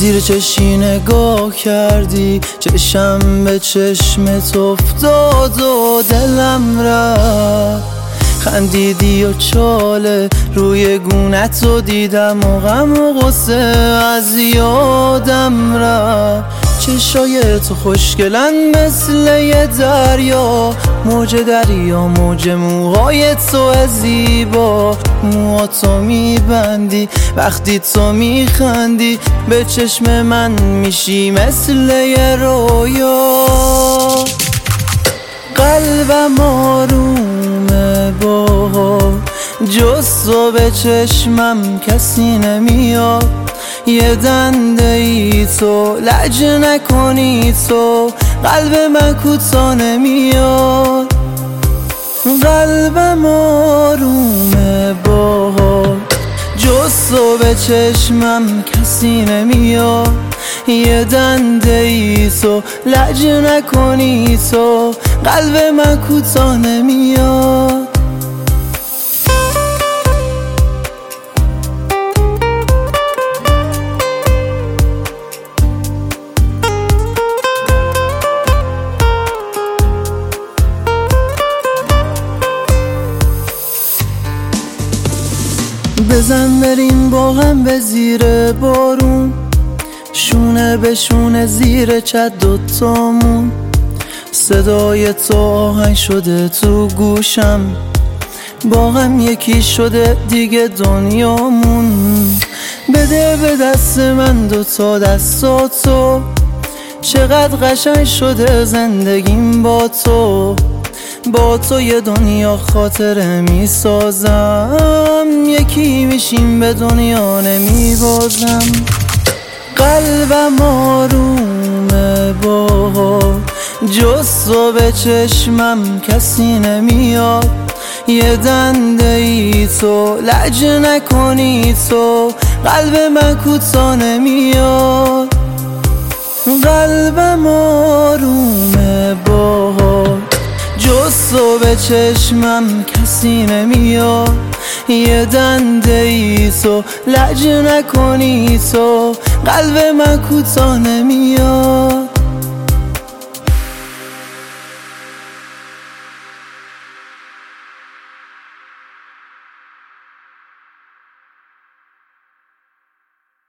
زیر چشی نگاه کردی، چشم به چشمت افتاد و دلم رفت. خندیدی و چاله روی گونت رو دیدم و غم و غصه از یادم رفت. چشای تو خوشگلن مثل یه دریا، موج دریا، موج موهای تو زیبا. موهاتو میبندی وقتی تو میخندی، به چشم من میشی مثل یه رویا. قلبم آرومه با جز تو، به چشمم کسی نمیاد. یه دنده ای تو لج نکنی تو، قلب من کوتا نمیاد. قلبم آرومه با جز تو، به چشمم کسی نمیاد. یه دنده ای تو لج نکنی تو، قلب من کوتا نمیاد. بزن بریم با هم به زیر بارون، شونه به شونه زیر چت دوتامون. صدای تو آهنگ شده تو گوشم، با هم یکی شده دیگه دنیامون. بده به دست من دوتا دستاتو، چقدر قشنگ شده زندگیم با تو. با تو یه دنیا خاطره میسازم، یکی میشیم به دنیا نمیبازم. قلبم آرومه با جز تو، به چشمم کسی نمیاد. یه دنده ای تو لج نکنی تو، قلب من کوتا نمیاد. قلبم آرومه با جز تو، به چشمم کسی نمیاد. یه دنده ای تو لج نکنی تو، قلب من کوتا نمیاد.